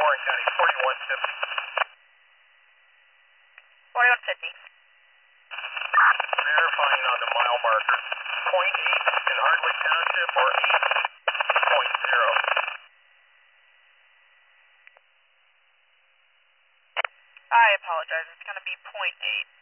Warren County, 4150. 4150. Verifying on the mile marker. Point 8 in Hardwick Township or 8.0. I apologize. It's going to be .8.